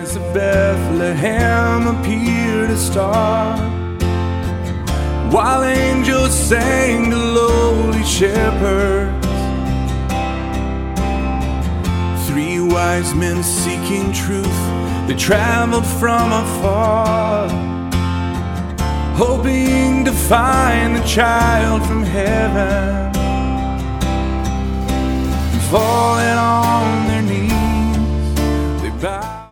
shepherds of Bethlehem appeared a star, while angels sang to lowly shepherds. 3 wise men seeking truth, they traveled from afar, hoping to find the child from heaven. Falling on their knees, they bowed.